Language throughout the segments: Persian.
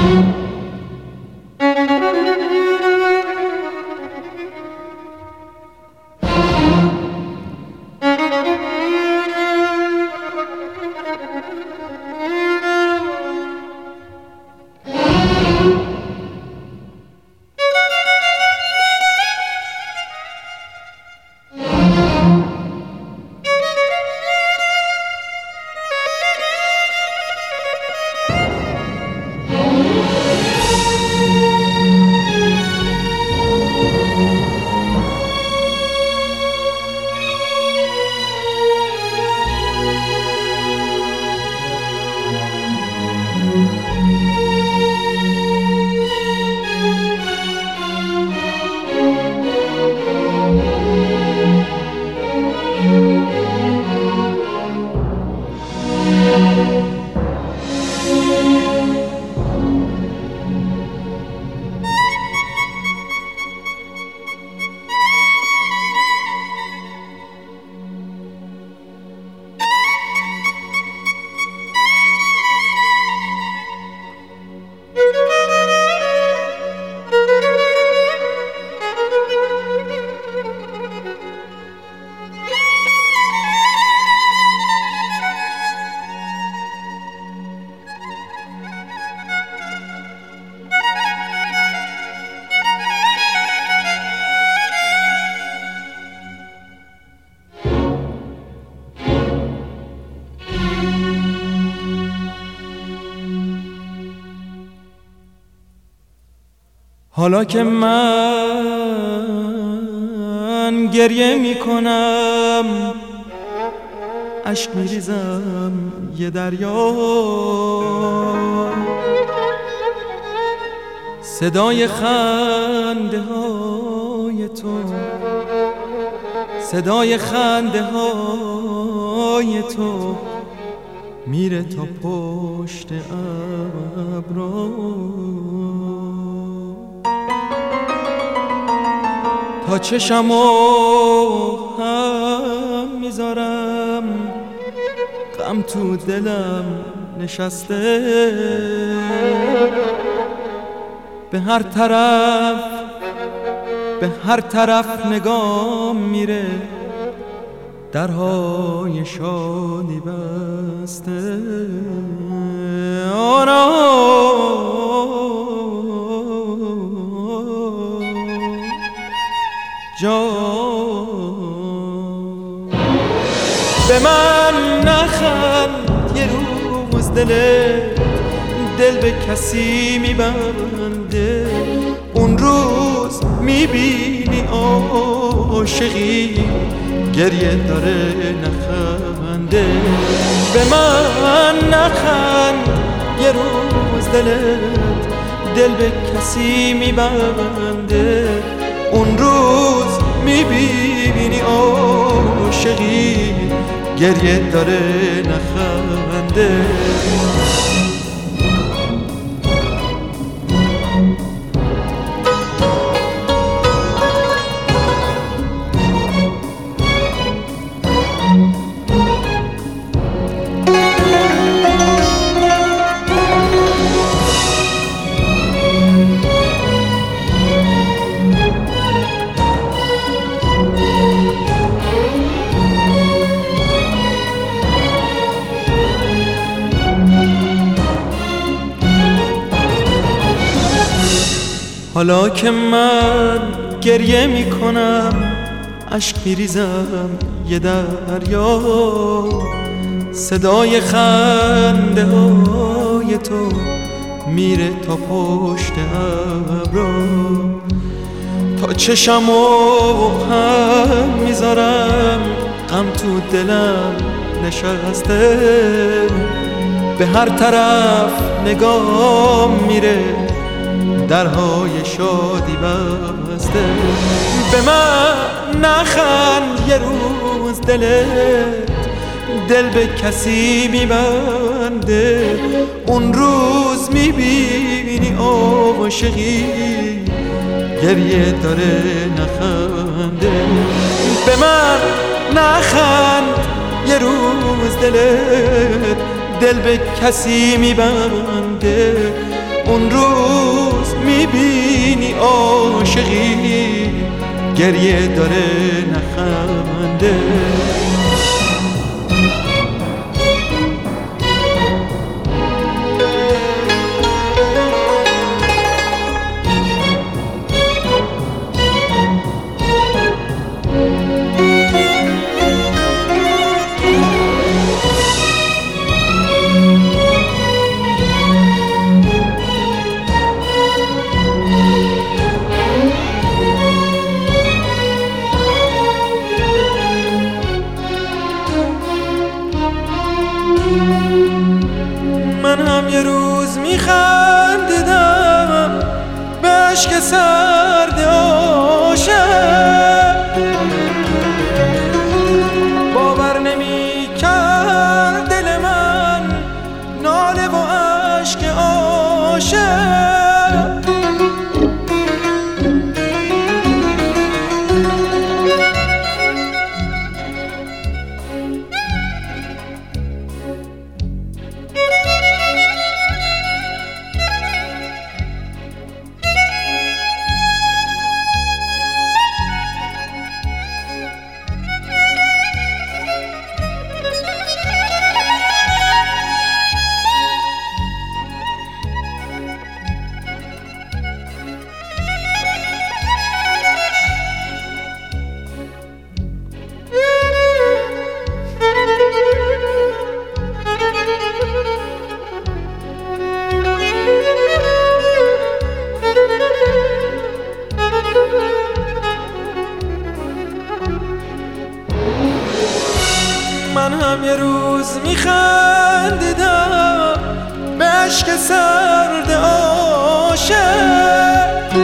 حالا که من گریه میکنم، اشک میریزم یه دریا، صدای خنده های تو، صدای خنده های تو میره تا پشت ابرا، تا چشمو هم میذارم، غم تو دلم نشسته، به هر طرف نگاه میره، درهای شادی بسته. جان به من نخند، یه روز دل به کسی میبنده، اون روز میبینی عاشقی گریه داره نخنده. به من نخند، یه روز دل به کسی میبنده، اون روز میبینی عاشقی گریه داره نخنده. حالا که من گریه میکنم، اشک میریزم یه دریا، صدای خنده های تو میره تا پشت ابرا، تا چشمو هم میذارم، غم تو دلم نشسته، به هر طرف نگاه میره، درهای شادی بسته. به من نخند، یه روز دل به کسی میبنده، اون روز میبینی عاشقی گریه داره نخنده. به من نخند، یه روز دل به کسی میبنده، اون روز میبینی عاشقی گریه داره نخنده. من هم یه روز میخندیدم به اشک سرد عاشق، باور نمی‌کرد دل من ناله و اشک عاشق. من هم یه روز میخندیدم به اشک سرد عاشق،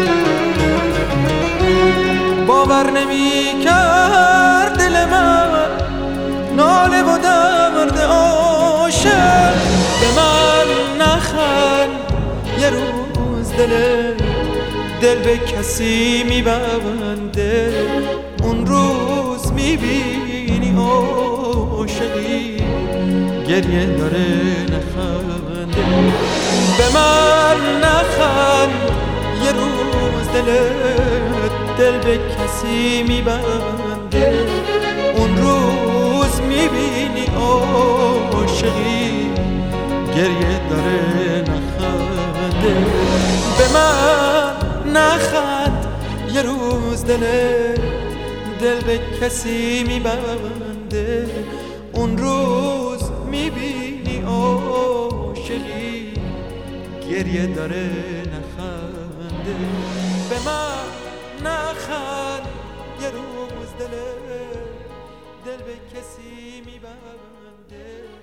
باور نمی‌کرد دل من ناله و درد عاشق. به من نخند یه روز دل به کسی میبنده، اون روز میبینی عاشقی گریه داره نخنده. به من نخند یه روز دل به کسی میبنده، اون روز میبینی عاشقی گریه داره نخنده. به من نخند یه روز دل به کسی میبنده، اون روز میبینی عاشقی گریه داره نخنده. به من نخند یه روز دل به کسی میبنده.